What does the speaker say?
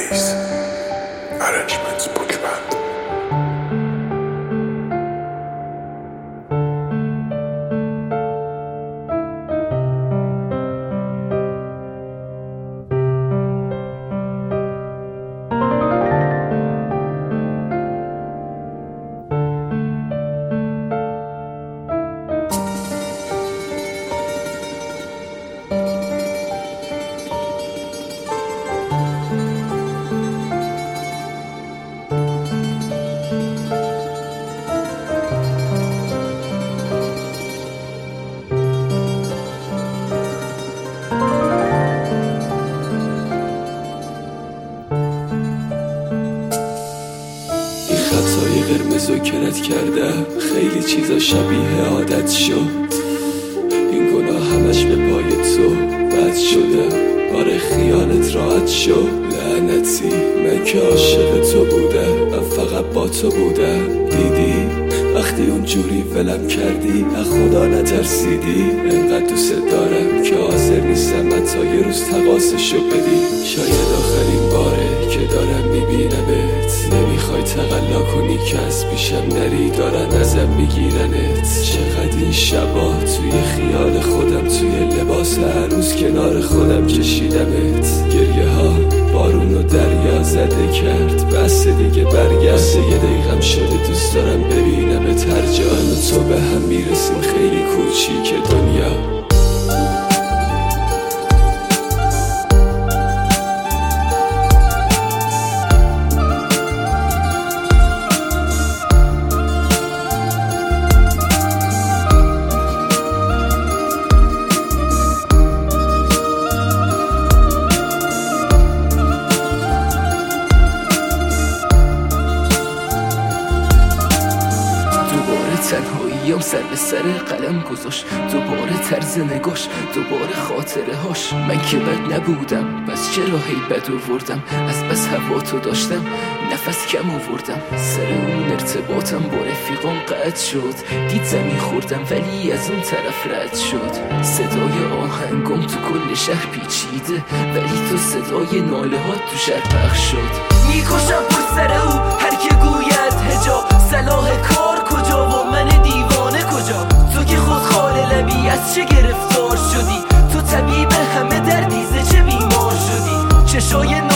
Space Arrangements Book Band. خطای قرمز و کرد کردم، خیلی چیزا شبیه عادت شد. این گناه همش به پای تو بد شدم، آره خیالت راحت شد. لعنتی من که عاشق تو بودم، من فقط با تو بودم. دیدی وقتی اونجوری ولم کردی از خدا نترسیدی. انقدر دوست دارم که حاضر نیستم حتی یه روز تقاصشو بدی. شاید آخرین باره که دارم میبینمت، نمیخوای تقلا کنی که از پیشم نری، دارن ازم میگیرنت. چقدر این شبا توی خیال خودم، توی لباس عروس کنار خودم کشیدمت. گریه ها بارون و دریا زده کرد، بس دیگه برگشت. یه دقیقم شده دوست دارم ببینمت هر جا. من و تو به هم میرسیم خیلی کوچیک دنیا. تنهاییم سر به سر قلم گذاشت، دوباره طرز نگاش، دوباره خاطره هاش. من که بد نبودم، بس چرا هی بد آوردم؟ از بس هوا تو داشتم نفس کم آوردم. سر اون ارتباطم با رفیقان قطع شد، دید زمین خوردم ولی از اون طرف رد شد. صدای آهنگم تو کل شهر پیچیده، ولی تو صدای ناله ها تو شهر پخش شد. میکشم پر سر او هر که گوید هجا، صلاح کار کجا و من دیوانه کجا؟ تو که خود خال لبی از چه گرفتار شدی؟ تو طبیب همه دردیزه چه بیمار شدی؟ چشای